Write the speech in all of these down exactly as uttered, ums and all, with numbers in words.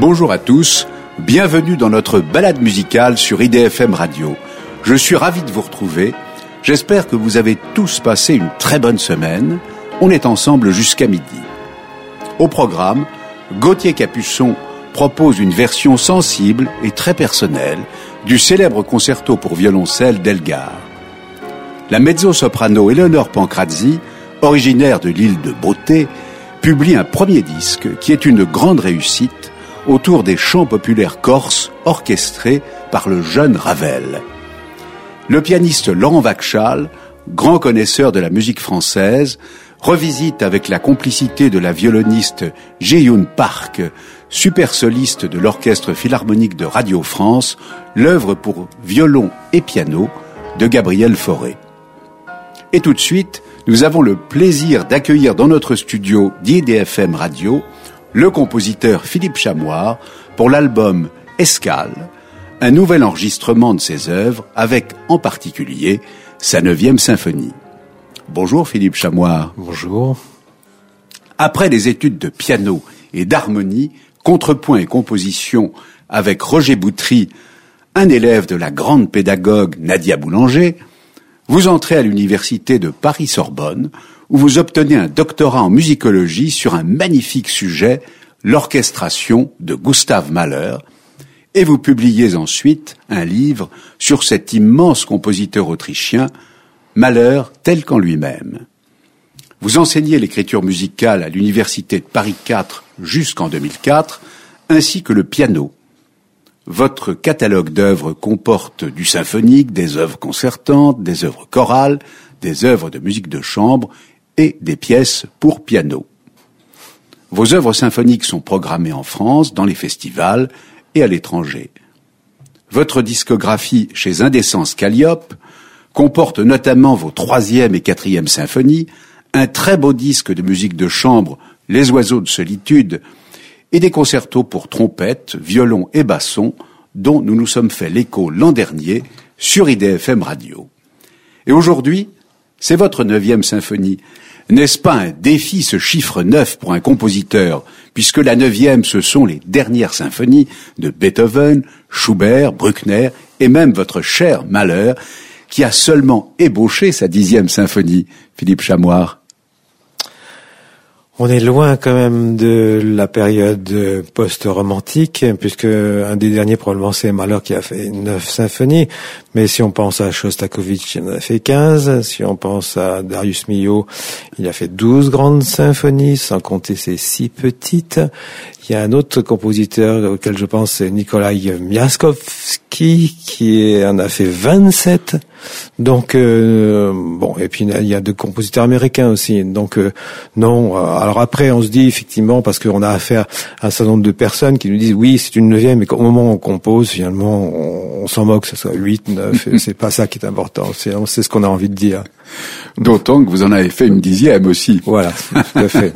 Bonjour à tous, bienvenue dans notre balade musicale sur I D F M Radio. Je suis ravi de vous retrouver, j'espère que vous avez tous passé une très bonne semaine. On est ensemble jusqu'à midi. Au programme, Gauthier Capuçon propose une version sensible et très personnelle du célèbre concerto pour violoncelle d'Elgar. La mezzo-soprano Eleonore Pancrazzi, originaire de l'île de Beauté, publie un premier disque qui est une grande réussite autour des chants populaires corses orchestrés par le jeune Ravel. Le pianiste Laurent Vachal, grand connaisseur de la musique française, revisite avec la complicité de la violoniste Ji-Yoon Park, super soliste de l'Orchestre Philharmonique de Radio France, l'œuvre pour violon et piano de Gabriel Fauré. Et tout de suite, nous avons le plaisir d'accueillir dans notre studio d'I D F M Radio le compositeur Philippe Chamoir pour l'album Escale, un nouvel enregistrement de ses œuvres avec en particulier sa neuvième symphonie. Bonjour Philippe Chamoir. Bonjour. Après des études de piano et d'harmonie, contrepoint et composition avec Roger Boutry, un élève de la grande pédagogue Nadia Boulanger, vous entrez à l'université de Paris-Sorbonne, où vous obtenez un doctorat en musicologie sur un magnifique sujet, l'orchestration de Gustav Mahler, et vous publiez ensuite un livre sur cet immense compositeur autrichien, Mahler tel qu'en lui-même. Vous enseignez l'écriture musicale à l'université de Paris quatre jusqu'en deux mille quatre, ainsi que le piano. Votre catalogue d'œuvres comporte du symphonique, des œuvres concertantes, des œuvres chorales, des œuvres de musique de chambre et des pièces pour piano. Vos œuvres symphoniques sont programmées en France, dans les festivals et à l'étranger. Votre discographie chez Indécence Calliope comporte notamment vos troisième et quatrième symphonies, un très beau disque de musique de chambre, Les Oiseaux de Solitude, et des concertos pour trompette, violon et basson, dont nous nous sommes fait l'écho l'an dernier sur I D F M Radio. Et aujourd'hui, c'est votre neuvième symphonie. N'est-ce pas un défi, ce chiffre neuf pour un compositeur, puisque la neuvième, ce sont les dernières symphonies de Beethoven, Schubert, Bruckner, et même votre cher Mahler, qui a seulement ébauché sa dixième symphonie, Philippe Chamoir. On est loin quand même de la période post-romantique, puisque un des derniers probablement c'est Mahler qui a fait neuf symphonies. Mais si on pense à Shostakovich, il en a fait quinze. Si on pense à Darius Milhaud, il a fait douze grandes symphonies, sans compter ses six petites. Il y a un autre compositeur auquel je pense, c'est Nikolai Miaskovsky, qui en a fait vingt-sept. Donc euh, bon, et puis il y a deux compositeurs américains aussi. Donc euh, non. Alors après, on se dit effectivement, parce qu'on a affaire à un certain nombre de personnes qui nous disent oui, c'est une neuvième, mais au moment où on compose, finalement, on, on s'en moque, que ce soit huit, neuf. C'est pas ça qui est important. C'est, c'est ce qu'on a envie de dire. D'autant que vous en avez fait une dixième aussi. Voilà, tout à fait.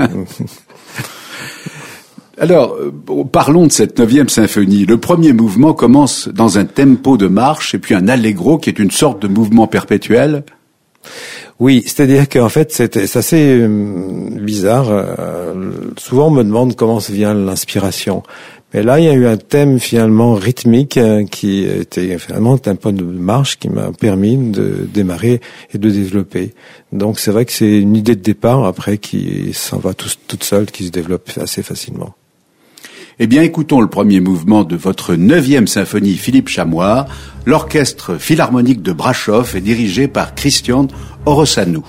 Alors, euh, parlons de cette neuvième symphonie. Le premier mouvement commence dans un tempo de marche et puis un allegro qui est une sorte de mouvement perpétuel. Oui, c'est-à-dire qu'en fait, c'est, c'est assez euh, bizarre. Euh, souvent, on me demande comment se vient l'inspiration. Mais là, il y a eu un thème finalement rythmique euh, qui était finalement un tempo de marche qui m'a permis de démarrer et de développer. Donc, c'est vrai que c'est une idée de départ après qui s'en va tout, toute seule, qui se développe assez facilement. Eh bien, écoutons le premier mouvement de votre neuvième symphonie, Philippe Chamoir. L'Orchestre Philharmonique de Brasov est dirigé par Christian Orosanou.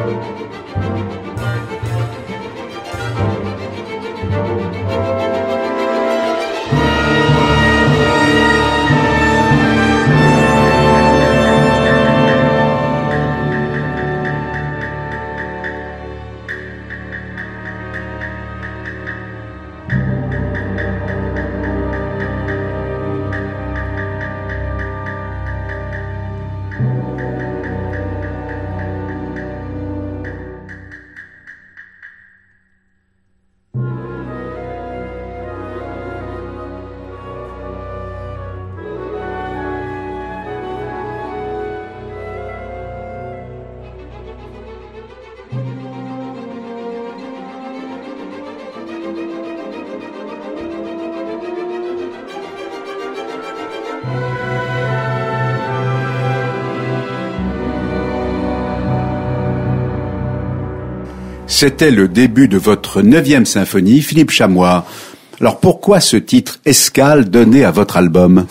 C'était le début de votre neuvième symphonie, Philippe Chamois. Alors pourquoi ce titre Escale donné à votre album?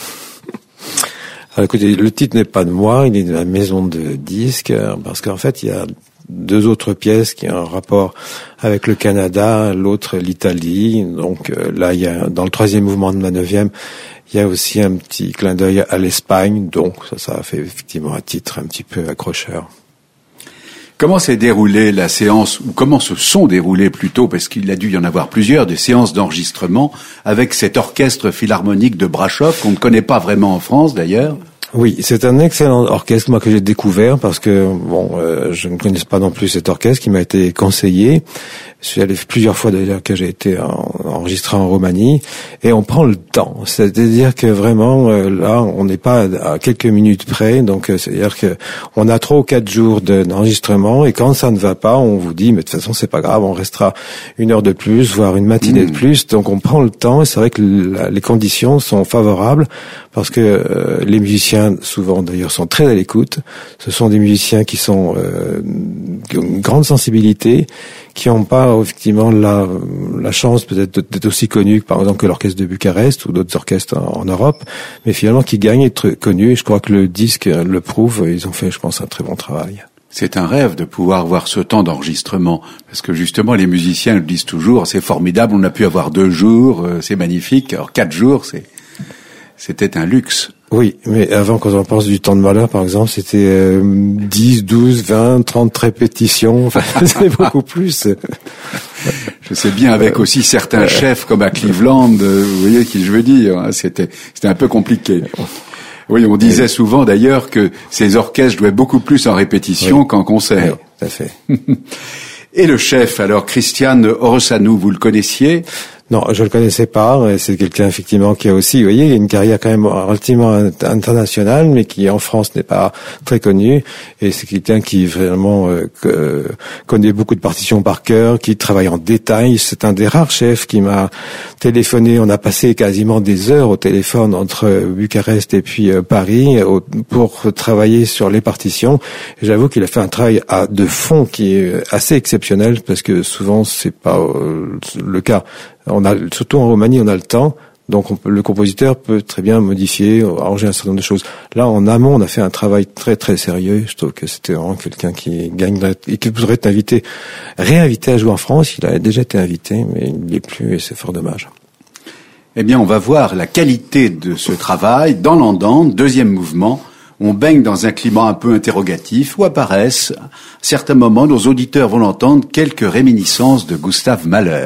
Alors écoutez, le titre n'est pas de moi, il est de la maison de disques, parce qu'en fait il y a deux autres pièces qui ont un rapport avec le Canada, l'autre l'Italie. Donc euh, là, il y a dans le troisième mouvement de ma neuvième, il y a aussi un petit clin d'œil à l'Espagne. Donc ça, ça a fait effectivement un titre un petit peu accrocheur. Comment s'est déroulée la séance, ou comment se sont déroulées plutôt, parce qu'il a dû y en avoir plusieurs, des séances d'enregistrement avec cet orchestre philharmonique de Brasov, qu'on ne connaît pas vraiment en France d'ailleurs? Oui, c'est un excellent orchestre, moi, que j'ai découvert, parce que, bon, euh, je ne connaissais pas non plus cet orchestre qui m'a été conseillé. Je suis allé plusieurs fois d'ailleurs que j'ai été en, enregistré en Roumanie, et on prend le temps. C'est-à-dire que vraiment, euh, là, on n'est pas à quelques minutes près, donc euh, c'est-à-dire que on a trois ou quatre jours de, d'enregistrement, et quand ça ne va pas, on vous dit, mais de toute façon, c'est pas grave, on restera une heure de plus, voire une matinée mmh. de plus. Donc on prend le temps, et c'est vrai que la, les conditions sont favorables, parce que euh, les musiciens, souvent d'ailleurs, sont très à l'écoute. Ce sont des musiciens qui sont euh, qui ont une grande sensibilité, qui n'ont pas effectivement la, la chance peut-être d'être aussi connus que par exemple que l'orchestre de Bucarest ou d'autres orchestres en, en Europe, mais finalement qui gagnent à être connus. Et je crois que le disque le prouve. Ils ont fait, je pense, un très bon travail. C'est un rêve de pouvoir avoir ce temps d'enregistrement, parce que justement les musiciens le disent toujours, c'est formidable, on a pu avoir deux jours, c'est magnifique. Alors quatre jours, c'est c'était un luxe. Oui, mais avant, quand on pense du temps de Mahler, par exemple, c'était euh, dix, douze, vingt, trente répétitions. Enfin, c'est beaucoup plus. Je sais bien, avec aussi certains chefs comme à Cleveland, euh, vous voyez qui je veux dire, hein, c'était, c'était un peu compliqué. Oui, on disait souvent d'ailleurs que ces orchestres jouaient beaucoup plus en répétition oui. qu'en concert. Oui, tout à fait. Et le chef, alors, Christian Orosanou, vous le connaissiez ? Non, je le connaissais pas. C'est quelqu'un effectivement qui a aussi, vous voyez, une carrière quand même relativement internationale, mais qui en France n'est pas très connu. Et c'est quelqu'un qui vraiment euh, connaît beaucoup de partitions par cœur, qui travaille en détail. C'est un des rares chefs qui m'a téléphoné. On a passé quasiment des heures au téléphone entre Bucarest et puis euh, Paris au, pour travailler sur les partitions. Et j'avoue qu'il a fait un travail à, de fond qui est assez exceptionnel, parce que souvent c'est pas euh, le cas. On a, surtout en Roumanie, on a le temps, donc on peut, le compositeur peut très bien modifier, arranger un certain nombre de choses. Là, en amont, on a fait un travail très très sérieux. Je trouve que c'était vraiment quelqu'un qui gagne et qui voudrait être invité, réinvité à jouer en France. Il a déjà été invité, mais il n'y est plus et c'est fort dommage. Eh bien, on va voir la qualité de ce travail dans l'Andante, deuxième mouvement. On baigne dans un climat un peu interrogatif où apparaissent, à certains moments, nos auditeurs vont l'entendre, quelques réminiscences de Gustav Mahler.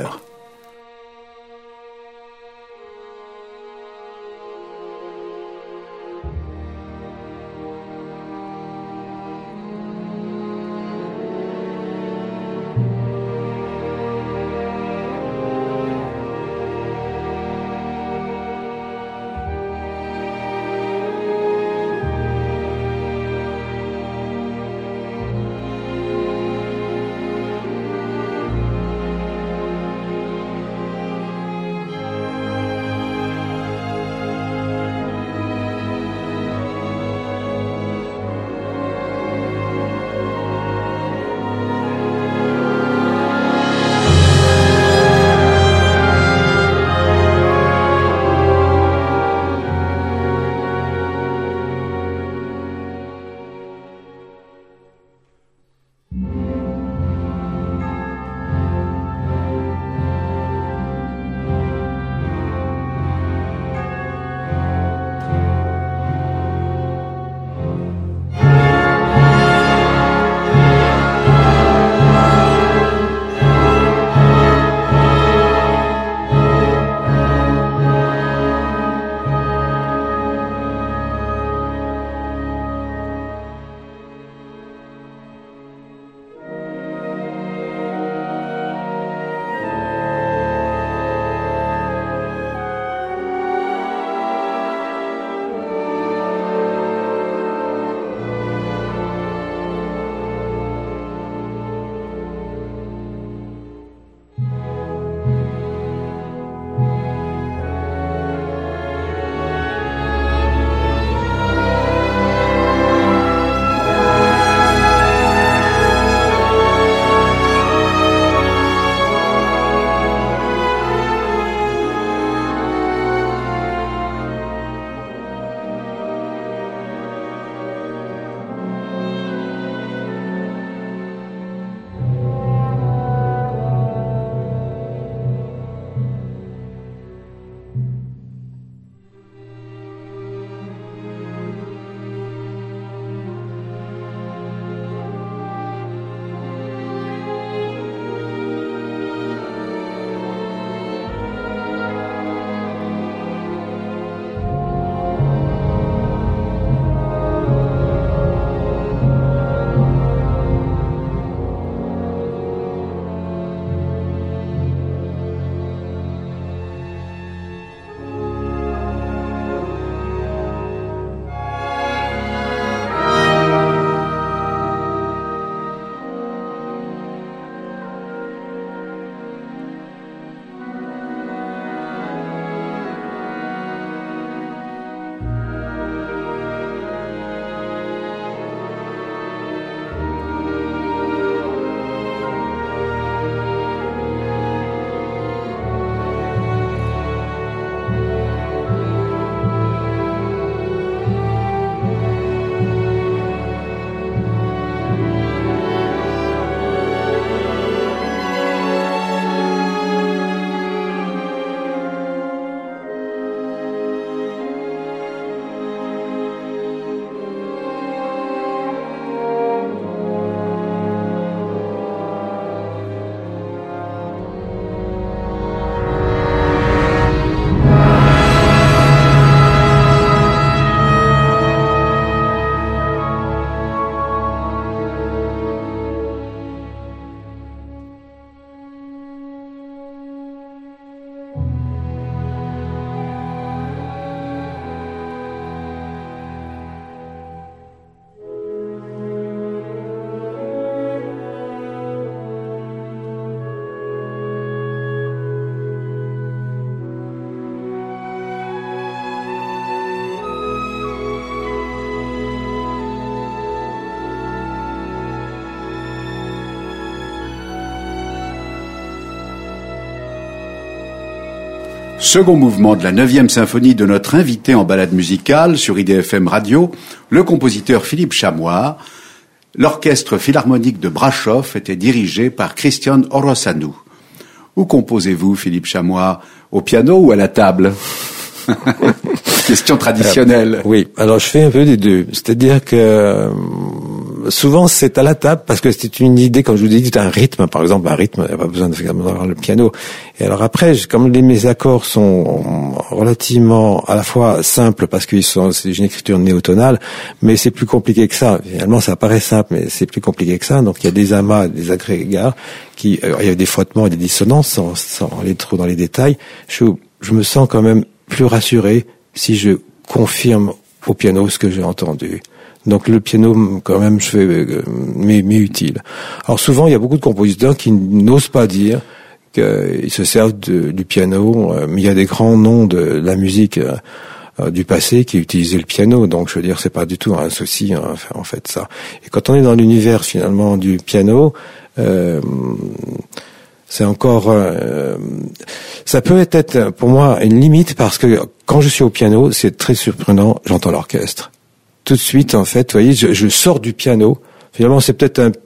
Second mouvement de la neuvième symphonie de notre invité en balade musicale sur I D F M Radio, le compositeur Philippe Chamois. L'orchestre philharmonique de Brașov était dirigé par Cristian Oroșanu. Où composez-vous, Philippe Chamois? Au piano ou à la table? Question traditionnelle. Euh, oui, alors je fais un peu des deux. C'est-à-dire que euh, souvent c'est à la table parce que c'est une idée, comme je vous ai dit, un rythme, par exemple, un rythme, il n'y a pas besoin d'avoir le piano. Et alors après, comme les, mes accords sont relativement à la fois simples parce qu'ils sont, c'est une écriture néotonale, mais c'est plus compliqué que ça. Finalement, ça paraît simple, mais c'est plus compliqué que ça. Donc il y a des amas, des agrégats, qui, euh, il y a des frottements et des dissonances, sans, sans aller trop dans les détails. Je, je me sens quand même plus rassuré si je confirme au piano ce que j'ai entendu. Donc le piano, quand même, je fais, euh, m'est, m'est utile. Alors souvent, il y a beaucoup de compositeurs qui n'osent pas dire qu'ils se servent de, du piano, euh, mais il y a des grands noms de la musique euh, euh, du passé qui utilisaient le piano. Donc je veux dire, c'est pas du tout un souci, hein, en fait, ça. Et quand on est dans l'univers finalement du piano, euh, c'est encore, euh, ça peut être pour moi une limite parce que quand je suis au piano, c'est très surprenant, j'entends l'orchestre. Tout de suite, en fait, vous voyez, je, je sors du piano. Finalement, c'est peut-être un,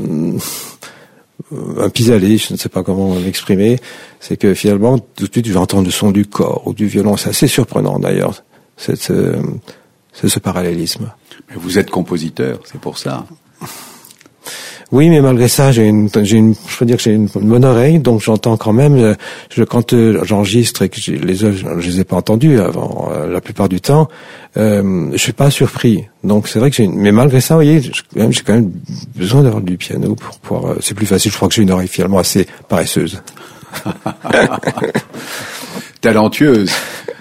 un pis-aller, je ne sais pas comment l'exprimer. C'est que finalement, tout de suite, je vais entendre le son du corps ou du violon. C'est assez surprenant d'ailleurs, c'est ce, c'est ce parallélisme. Mais vous êtes compositeur, c'est pour ça. Oui, mais malgré ça, j'ai une, j'ai une, je peux dire que j'ai une, une bonne oreille, donc j'entends quand même. Je, quand euh, j'enregistre et que j'ai, les œuvres, je, je les ai pas entendues avant, euh, la plupart du temps, euh, je suis pas surpris. Donc c'est vrai que j'ai, une, mais malgré ça, vous voyez, j'ai quand même, j'ai quand même besoin d'avoir du piano pour pouvoir. Euh, c'est plus facile. Je crois que j'ai une oreille finalement assez paresseuse. Talentueuse.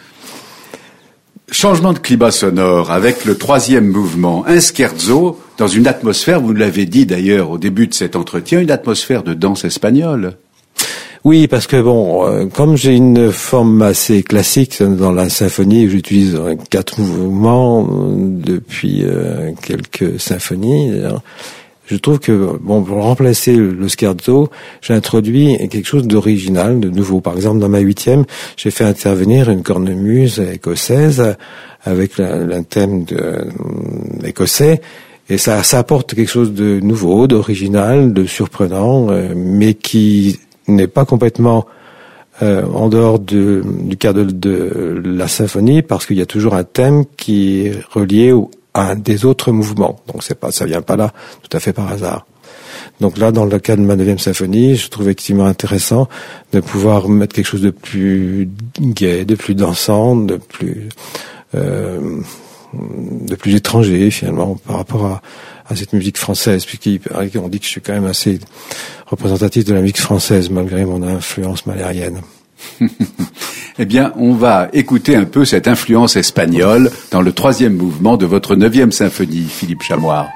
Changement de climat sonore avec le troisième mouvement, un scherzo dans une atmosphère, vous l'avez dit d'ailleurs au début de cet entretien, une atmosphère de danse espagnole. Oui, parce que bon, euh, comme j'ai une forme assez classique dans la symphonie, j'utilise euh, quatre mouvements euh, depuis euh, quelques symphonies. D'ailleurs. Je trouve que, bon, pour remplacer le scherzo, j'ai introduit quelque chose d'original, de nouveau. Par exemple, dans ma huitième, j'ai fait intervenir une cornemuse écossaise avec un thème de, euh, écossais. Et ça, ça apporte quelque chose de nouveau, d'original, de surprenant, euh, mais qui n'est pas complètement euh, en dehors de, du cadre de, de la symphonie, parce qu'il y a toujours un thème qui est relié au un des autres mouvements. Donc c'est pas, ça vient pas là tout à fait par hasard. Donc là, dans le cas de ma neuvième symphonie, je trouve effectivement intéressant de pouvoir mettre quelque chose de plus gai, de plus dansant, de plus, euh, de plus étranger finalement par rapport à, à cette musique française, puisqu'on dit que je suis quand même assez représentatif de la musique française malgré mon influence malérienne. Eh bien, on va écouter un peu cette influence espagnole dans le troisième mouvement de votre neuvième symphonie, Philippe Chamois.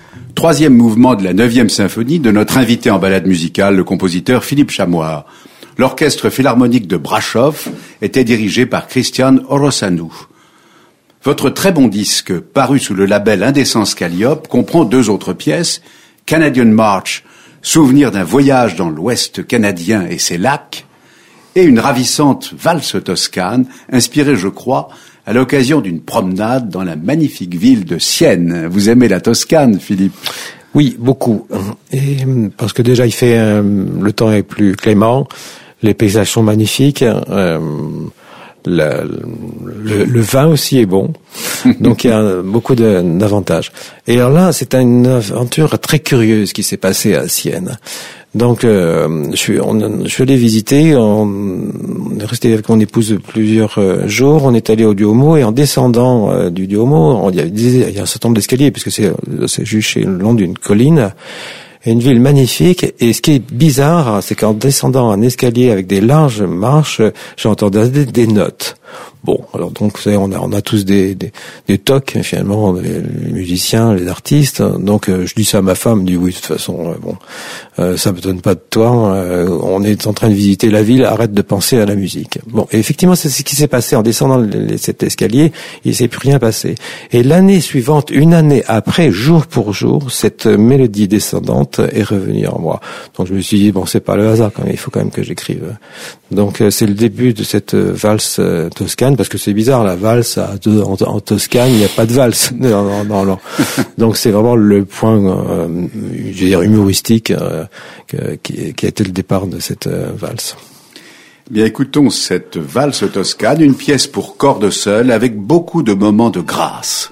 Troisième mouvement de la neuvième symphonie de notre invité en balade musicale, le compositeur Philippe Chamois. L'orchestre philharmonique de Brașov était dirigé par Cristian Oroșanu. Votre très bon disque, paru sous le label Indécence Calliope, comprend deux autres pièces, Canadian March, souvenir d'un voyage dans l'Ouest canadien et ses lacs, et une ravissante valse toscane, inspirée, je crois, à l'occasion d'une promenade dans la magnifique ville de Sienne. Vous aimez la Toscane, Philippe? Oui, beaucoup. Et parce que déjà, il fait euh, le temps est plus clément, les paysages sont magnifiques. Euh, Le, le, le vin aussi est bon, donc il y a beaucoup de, d'avantages. Et alors là, c'est une aventure très curieuse qui s'est passée à Sienne. Donc, euh, je suis, on, je suis allé visiter, on, on est resté avec mon épouse plusieurs euh, jours, on est allé au Duomo, et en descendant euh, du Duomo, on, il, y a, il y a un certain nombre d'escaliers, puisque c'est, c'est juste le long d'une colline. Une ville magnifique, et ce qui est bizarre, c'est qu'en descendant un escalier avec des larges marches, j'entendais des, des notes. Bon, alors donc vous savez, on a on a tous des des, des tocs finalement, les, les musiciens, les artistes. Donc euh, je dis ça à ma femme, je dis oui, de toute façon, euh, bon, euh, ça me donne pas de toi. Euh, on est en train de visiter la ville, arrête de penser à la musique. Bon, et effectivement, c'est ce qui s'est passé en descendant le, le, cet escalier. Il s'est plus rien passé. Et l'année suivante, une année après, jour pour jour, cette mélodie descendante est revenue en moi. Donc je me suis dit bon, c'est pas le hasard quand même. Il faut quand même que j'écrive. Donc euh, c'est le début de cette euh, valse euh, toscane. Parce que c'est bizarre, la valse à, en, en Toscane, il n'y a pas de valse. Non, non, non, non. Donc c'est vraiment le point, euh, je veux dire, humoristique euh, que, qui, qui a été le départ de cette euh, valse. Bien, écoutons cette valse toscane, une pièce pour cordes seules avec beaucoup de moments de grâce.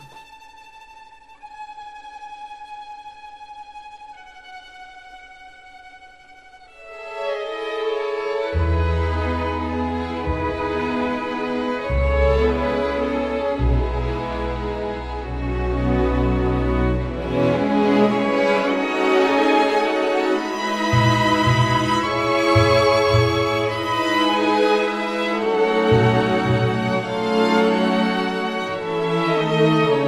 Thank you.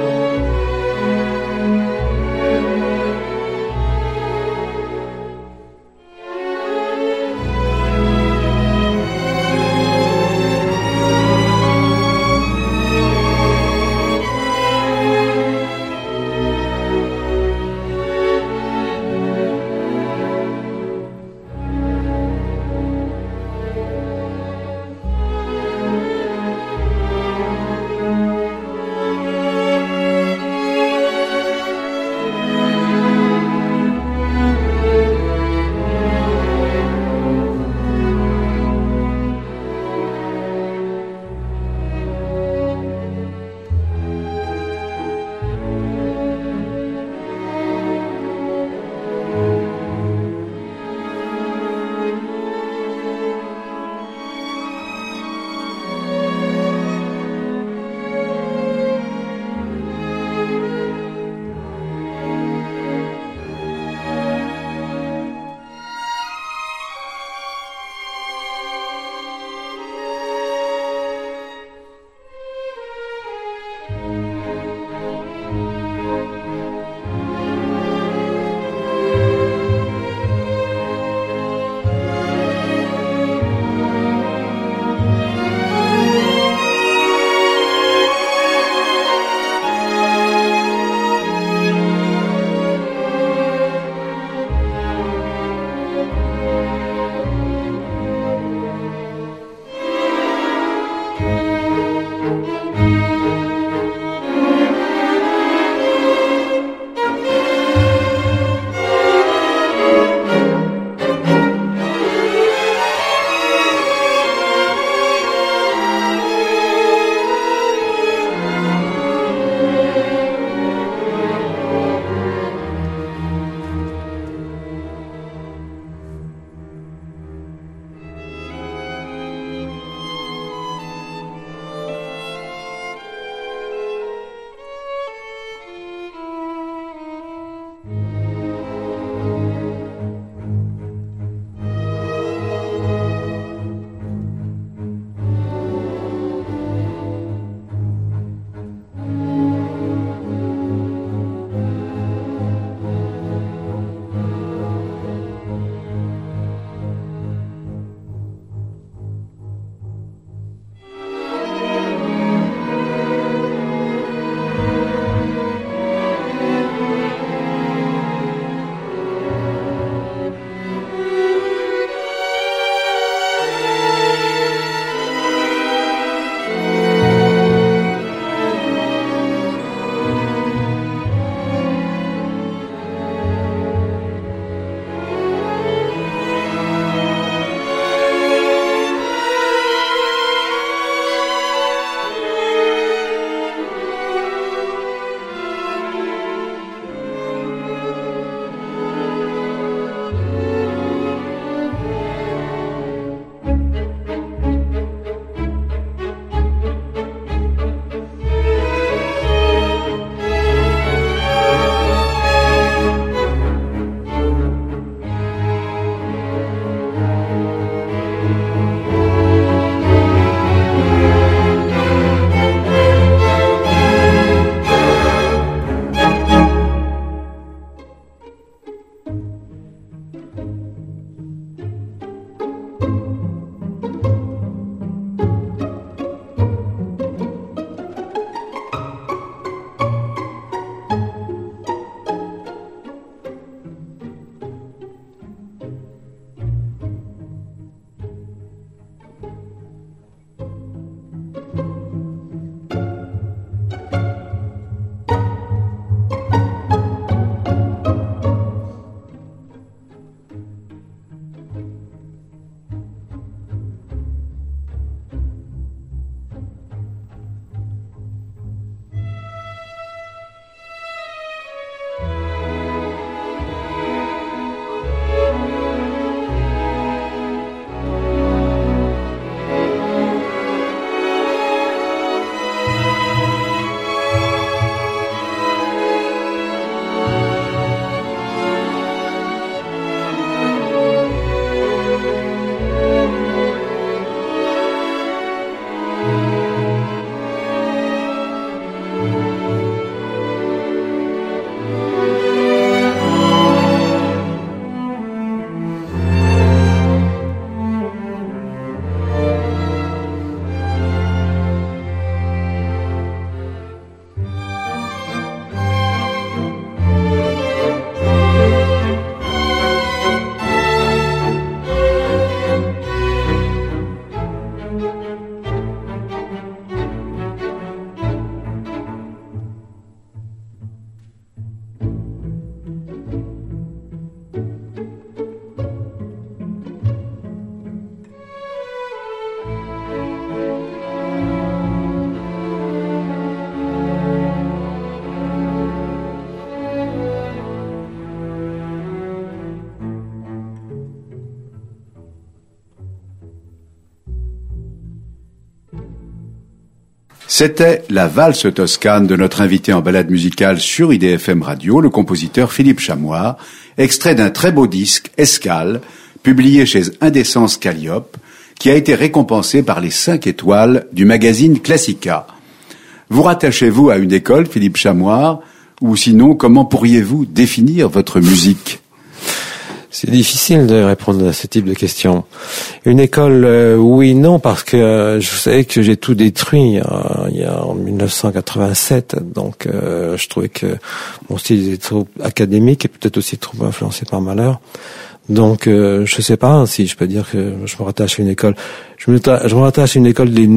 C'était la valse toscane de notre invité en balade musicale sur I D F M Radio, le compositeur Philippe Chamoir, extrait d'un très beau disque, Escale, publié chez Indécence Calliope, qui a été récompensé par les cinq étoiles du magazine Classica. Vous rattachez-vous à une école, Philippe Chamoir, ou sinon, comment pourriez-vous définir votre musique ? C'est difficile de répondre à ce type de questions. Une école, euh, oui, non, parce que euh, je savais que j'ai tout détruit euh, il y a en dix-neuf cent quatre-vingt-sept, donc euh, je trouvais que mon style était trop académique et peut-être aussi trop influencé par Mahler. Donc euh, je sais pas si je peux dire que je me rattache à une école. Je me, je me rattache à une école des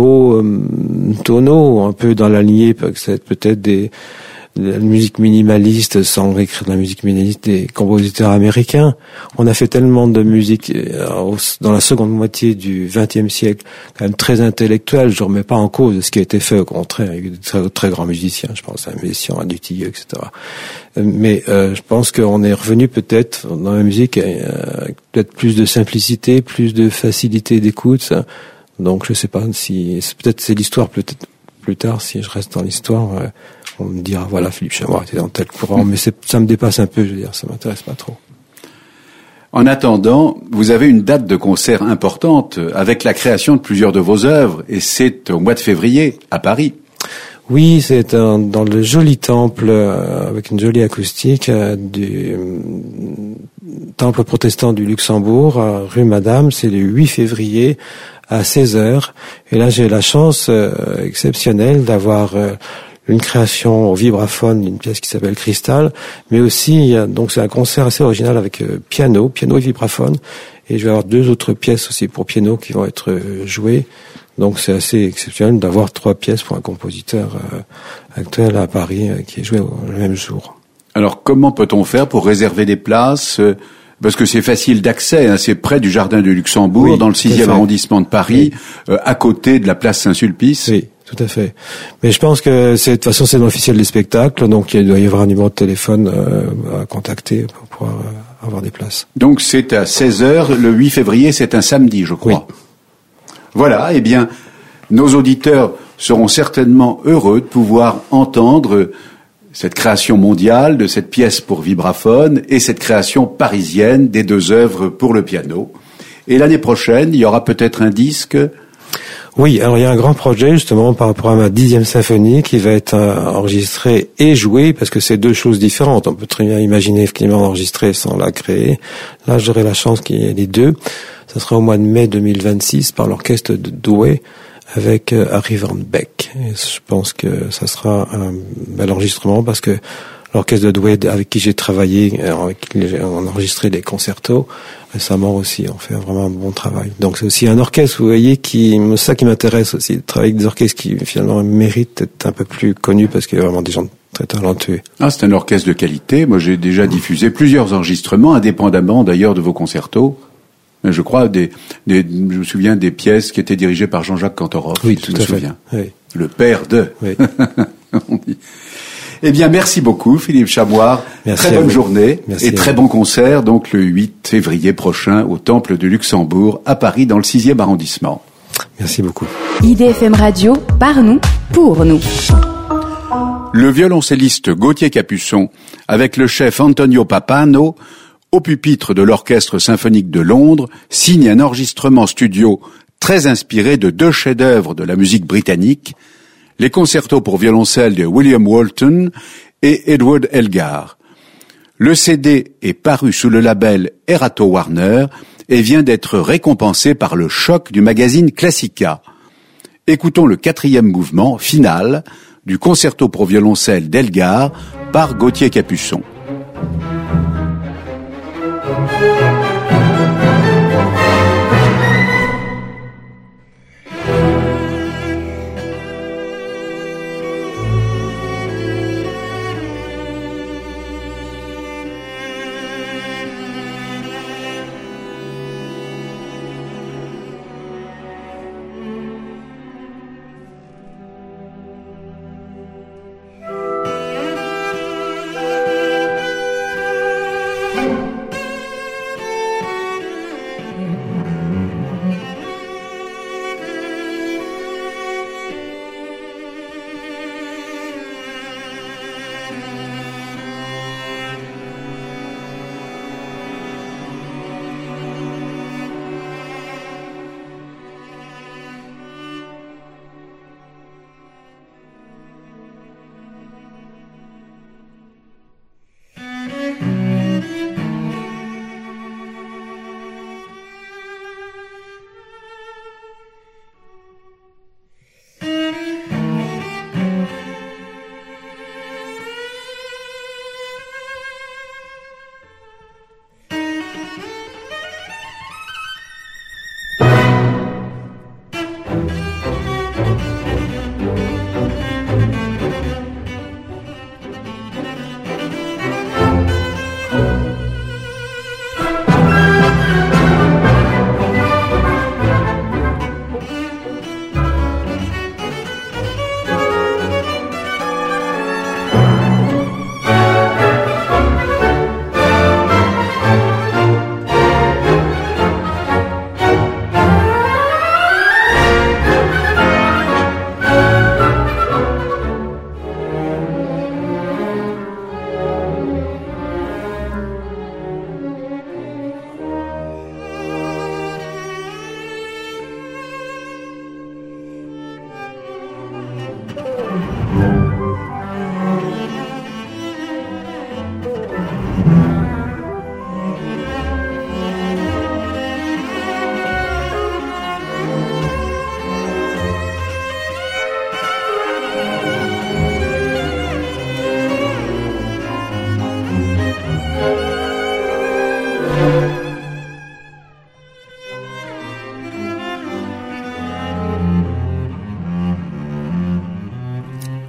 néo-tonaux, un peu dans la lignée peut-être des de la musique minimaliste, sans écrire de la musique minimaliste des compositeurs américains. On a fait tellement de musique euh, dans la seconde moitié du vingtième siècle, quand même très intellectuelle. Je ne remets pas en cause ce qui a été fait, au contraire, avec de très, très grands musiciens. Je pense à Messiaen, à Dutilleux, et cetera. Mais euh, je pense qu'on est revenu peut-être dans la musique euh, peut-être plus de simplicité, plus de facilité d'écoute. Donc je sais pas si c'est, peut-être c'est l'histoire, peut-être plus tard, si je reste dans l'histoire. Euh, on me dira, voilà, Philippe Chamoir était dans tel courant, mais c'est, ça me dépasse un peu, je veux dire, ça m'intéresse pas trop. En attendant, vous avez une date de concert importante avec la création de plusieurs de vos œuvres, et c'est au mois de février, à Paris. Oui, c'est un, dans le joli temple, euh, avec une jolie acoustique, euh, du euh, temple protestant du Luxembourg, euh, rue Madame, c'est le huit février, à seize heures. Et là, j'ai la chance euh, exceptionnelle d'avoir euh, une création au vibraphone d'une pièce qui s'appelle Cristal, mais aussi, donc c'est un concert assez original avec euh, piano, piano et vibraphone, et je vais avoir deux autres pièces aussi pour piano qui vont être euh, jouées. Donc c'est assez exceptionnel d'avoir trois pièces pour un compositeur euh, actuel à Paris euh, qui est joué au, le même jour. Alors comment peut-on faire pour réserver des places ? Parce que c'est facile d'accès, hein, c'est près du Jardin du Luxembourg, oui, dans le sixième arrondissement de Paris, oui. euh, à côté de la place Saint-Sulpice. Oui, tout à fait. Mais je pense que c'est, de toute façon c'est l'officiel des spectacles, donc il doit y avoir un numéro de téléphone euh, à contacter pour pouvoir euh, avoir des places. Donc c'est à seize heures, le huit février, c'est un samedi, je crois. Oui. Voilà, eh bien, nos auditeurs seront certainement heureux de pouvoir entendre cette création mondiale de cette pièce pour vibraphone et cette création parisienne des deux œuvres pour le piano. Et l'année prochaine, il y aura peut-être un disque. Oui, alors il y a un grand projet justement par rapport à ma dixième symphonie qui va être enregistrée et jouée, parce que c'est deux choses différentes. On peut très bien imaginer effectivement enregistrer sans la créer. Là, j'aurai la chance qu'il y ait les deux. Ça sera au mois de mai deux mille vingt-six par l'orchestre de Douai avec Harry Van Beck. Et je pense que ça sera un bel enregistrement parce que l'orchestre de Douai avec qui j'ai travaillé, avec qui on a enregistré les concertos récemment aussi, on fait vraiment un bon travail. Donc c'est aussi un orchestre, vous voyez, qui, c'est ça qui m'intéresse aussi, de travailler avec des orchestres qui finalement méritent d'être un peu plus connus parce qu'il y a vraiment des gens très talentueux. Ah, c'est un orchestre de qualité. Moi, j'ai déjà diffusé plusieurs enregistrements, indépendamment d'ailleurs de vos concertos. Je crois, des, des, je me souviens des pièces qui étaient dirigées par Jean-Jacques Cantorov. Oui, tout je à me fait. souviens. Oui. Le père de. Oui. On dit. Eh bien, merci beaucoup, Philippe Chamoir. Merci très bonne journée merci et très bon concert, donc le huit février prochain au Temple du Luxembourg, à Paris, dans le sixième arrondissement. Merci beaucoup. I D F M Radio, par nous, pour nous. Le violoncelliste Gauthier Capuçon, avec le chef Antonio Papano, au pupitre de l'Orchestre symphonique de Londres, signe un enregistrement studio très inspiré de deux chefs-d'œuvre de la musique britannique, les concertos pour violoncelle de William Walton et Edward Elgar. Le C D est paru sous le label Erato Warner et vient d'être récompensé par le choc du magazine Classica. Écoutons le quatrième mouvement final du concerto pour violoncelle d'Elgar par Gauthier Capuçon.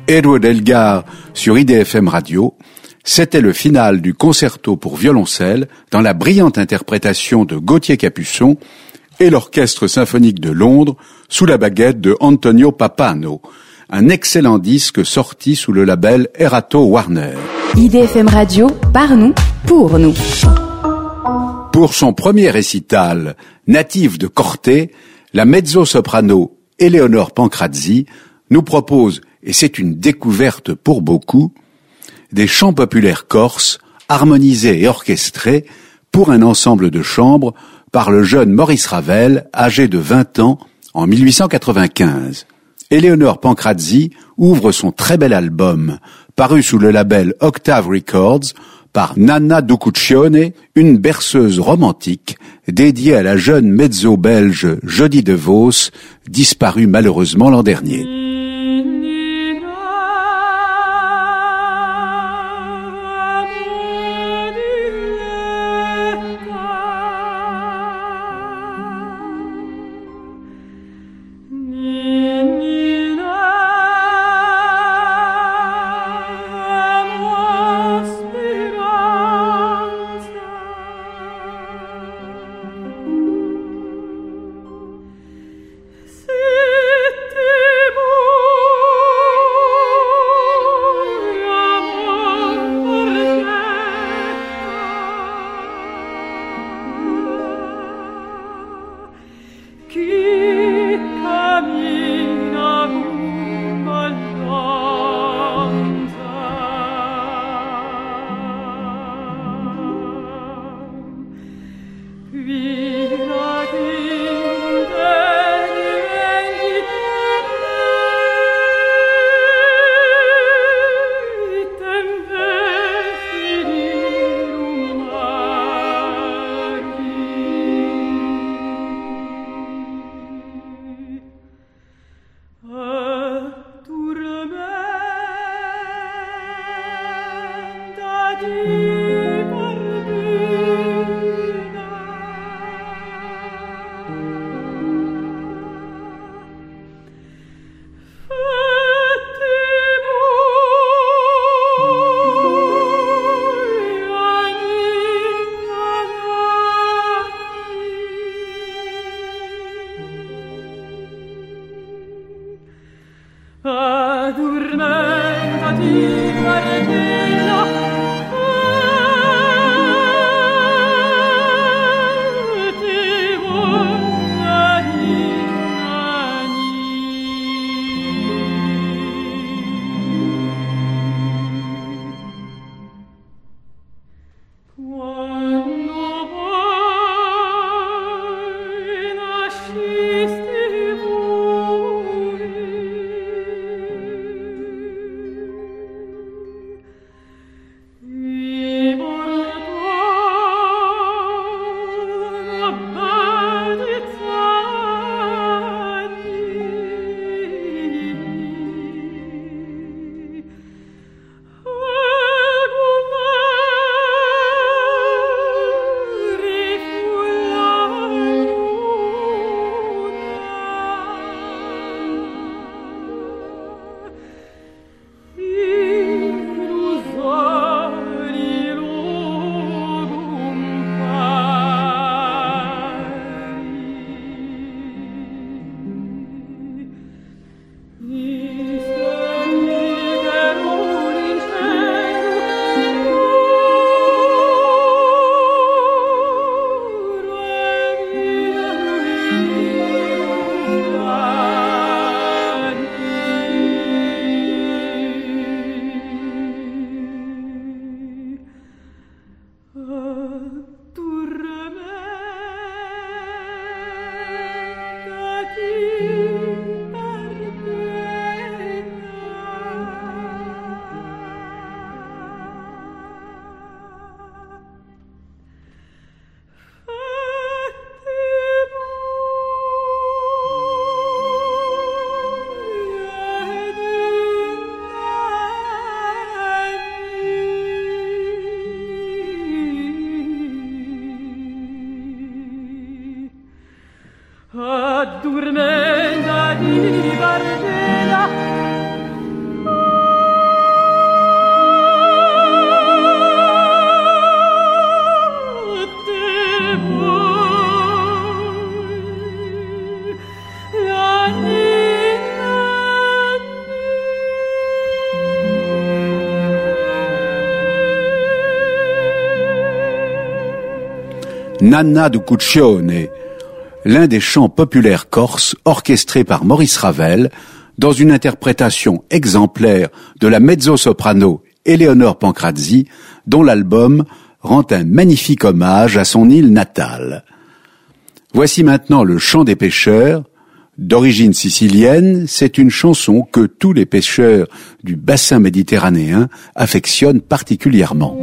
Edward Elgar sur I D F M Radio. C'était le final du concerto pour violoncelle dans la brillante interprétation de Gauthier Capuçon et l'Orchestre symphonique de Londres sous la baguette de Antonio Pappano. Un excellent disque sorti sous le label Erato Warner. I D F M Radio, par nous, pour nous. Pour son premier récital, native de Corté, la mezzo-soprano Éléonore Pancrazzi nous propose, et c'est une découverte pour beaucoup, des chants populaires corses, harmonisés et orchestrés pour un ensemble de chambre par le jeune Maurice Ravel, âgé de vingt ans, en mille huit cent quatre-vingt-quinze. Éléonore Pancrazzi ouvre son très bel album, paru sous le label Octave Records, par Nana Ducuccione, une berceuse romantique dédiée à la jeune mezzo belge Jody de Vos, disparue malheureusement l'an dernier. Addurmenta di Bardella Nanna du Cuccione, l'un des chants populaires corses orchestrés par Maurice Ravel dans une interprétation exemplaire de la mezzo-soprano Eleonore Pancrazzi, dont l'album rend un magnifique hommage à son île natale. Voici maintenant le chant des pêcheurs. D'origine sicilienne, c'est une chanson que tous les pêcheurs du bassin méditerranéen affectionnent particulièrement.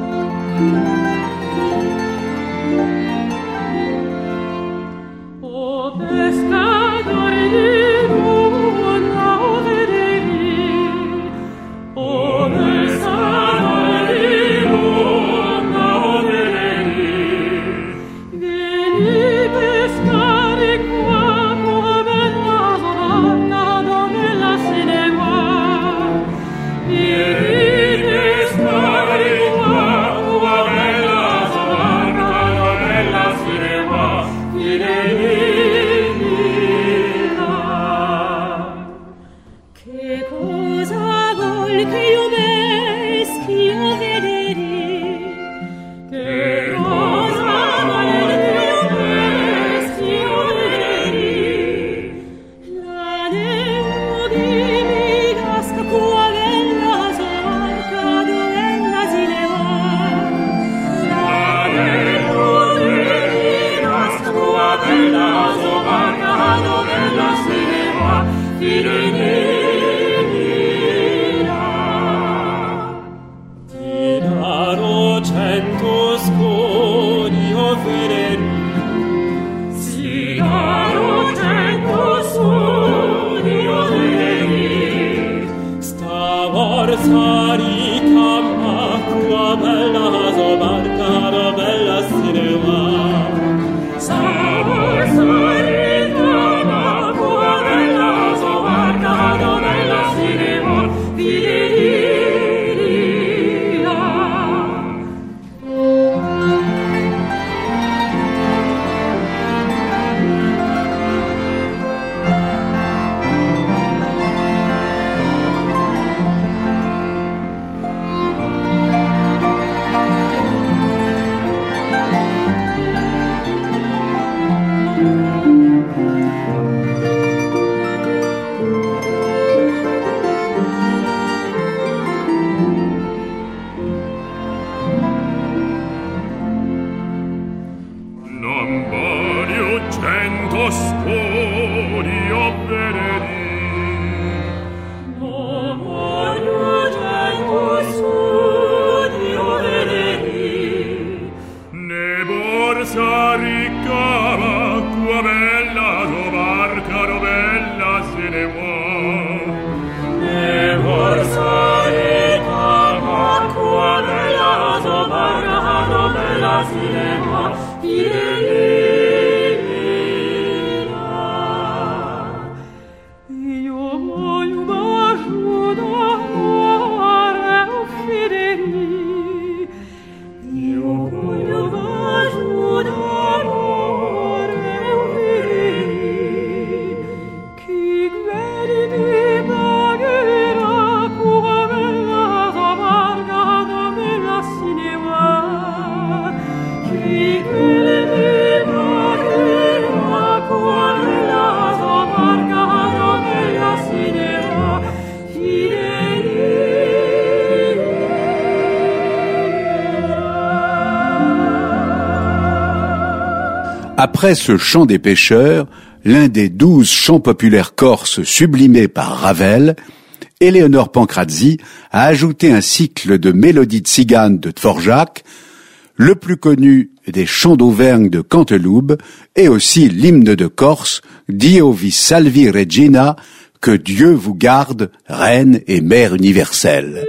Après ce chant des pêcheurs, l'un des douze chants populaires corses sublimés par Ravel, Eleonore Pancrazzi a ajouté un cycle de mélodies tziganes de Dvorak, le plus connu des chants d'Auvergne de Canteloube, et aussi l'hymne de Corse, Dio vi salvi regina, que Dieu vous garde, reine et mère universelle.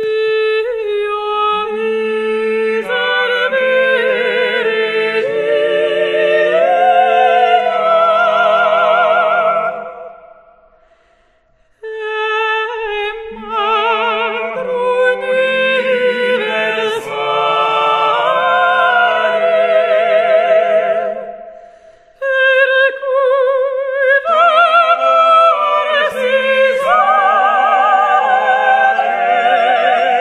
Hey!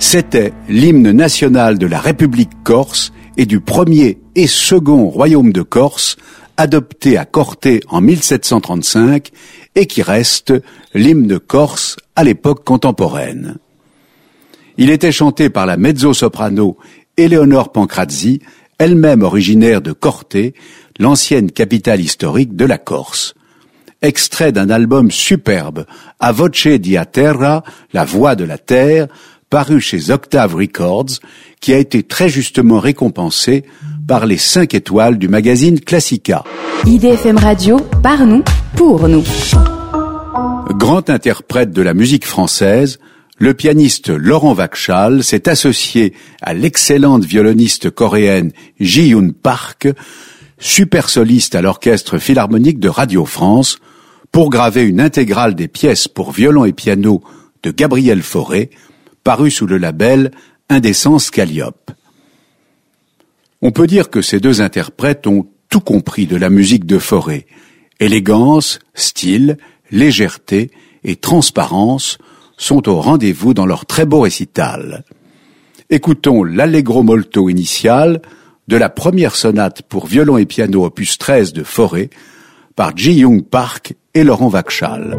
C'était l'hymne national de la République corse et du premier et second royaume de Corse, adopté à Corté en mille sept cent trente-cinq et qui reste l'hymne corse à l'époque contemporaine. Il était chanté par la mezzo-soprano Éléonore Pancrazzi, elle-même originaire de Corté, l'ancienne capitale historique de la Corse. Extrait d'un album superbe, A Voce di Terra, La Voix de la Terre, paru chez Octave Records, qui a été très justement récompensé par les cinq étoiles du magazine Classica. I D F M Radio, par nous, pour nous. Grand interprète de la musique française, le pianiste Laurent Vachal s'est associé à l'excellente violoniste coréenne Ji-Yoon Park, super soliste à l'Orchestre Philharmonique de Radio France, pour graver une intégrale des pièces pour violon et piano de Gabriel Fauré, paru sous le label Indécence Calliope. On peut dire que ces deux interprètes ont tout compris de la musique de Fauré. Élégance, style, légèreté et transparence sont au rendez-vous dans leur très beau récital. Écoutons l'Allegro molto initial de la première sonate pour violon et piano opus treize de Fauré par Ji-Yoon Park et Laurent Vachal.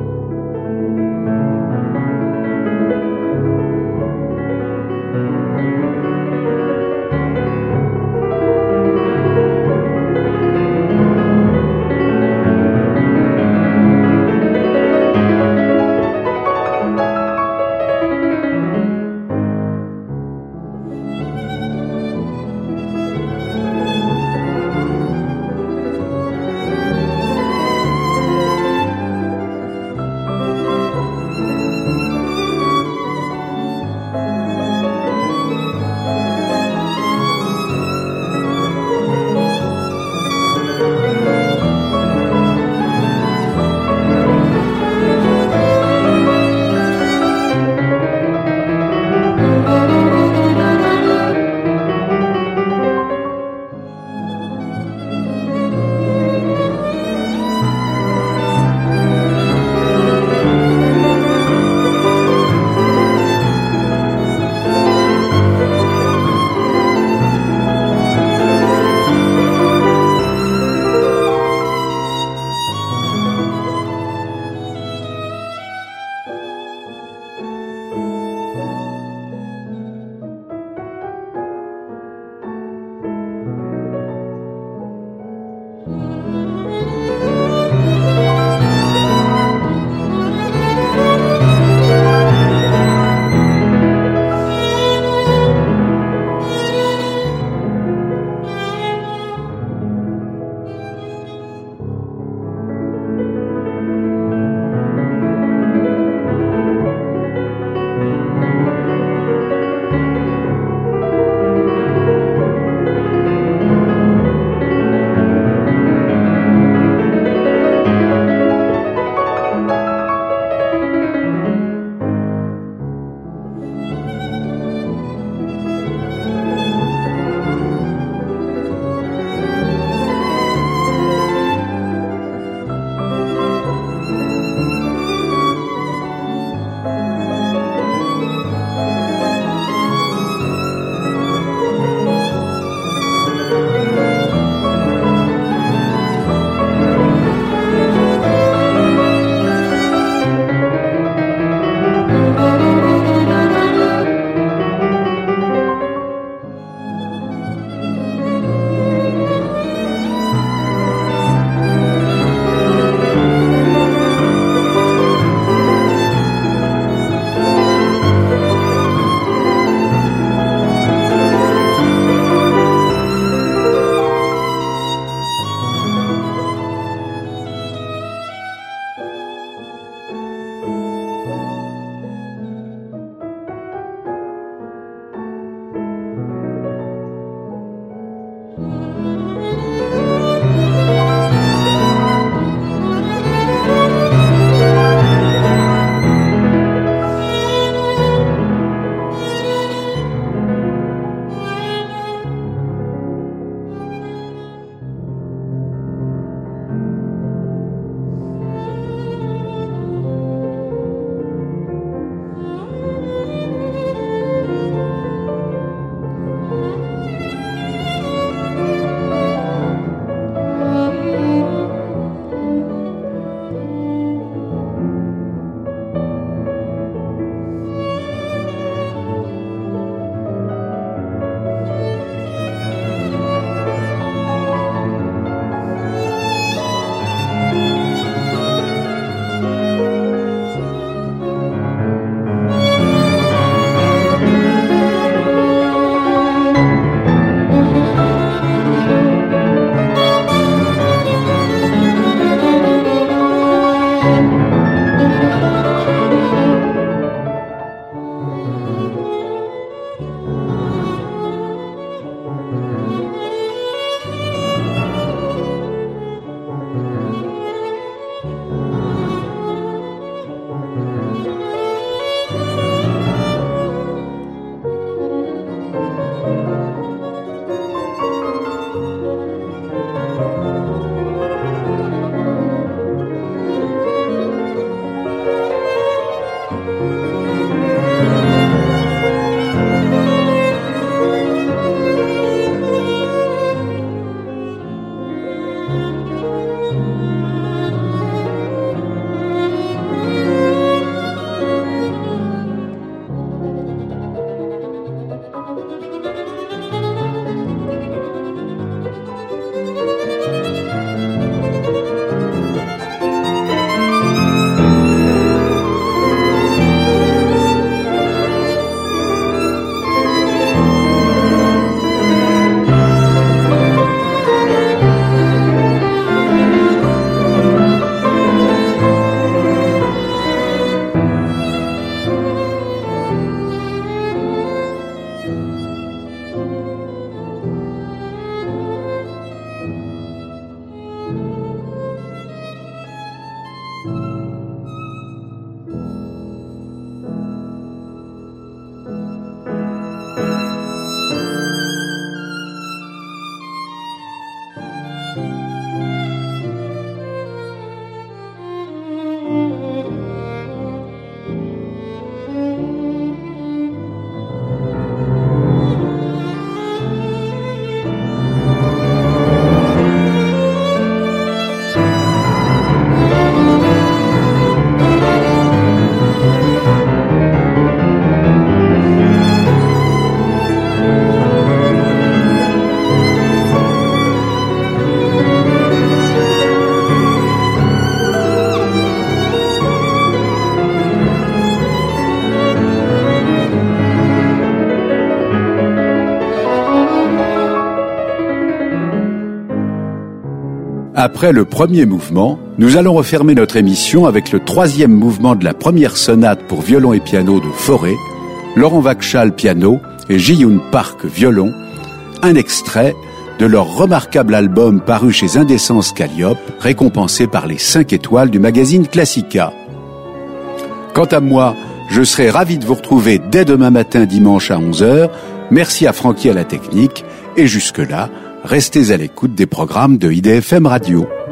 Après le premier mouvement, nous allons refermer notre émission avec le troisième mouvement de la première sonate pour violon et piano de Fauré, Laurent Vachal piano et Ji-Yoon Park violon, un extrait de leur remarquable album paru chez Indécence Calliope, récompensé par les cinq étoiles du magazine Classica. Quant à moi, je serai ravi de vous retrouver dès demain matin dimanche à onze heures. Merci à Francky à la technique et jusque-là, restez à l'écoute des programmes de I D F M Radio.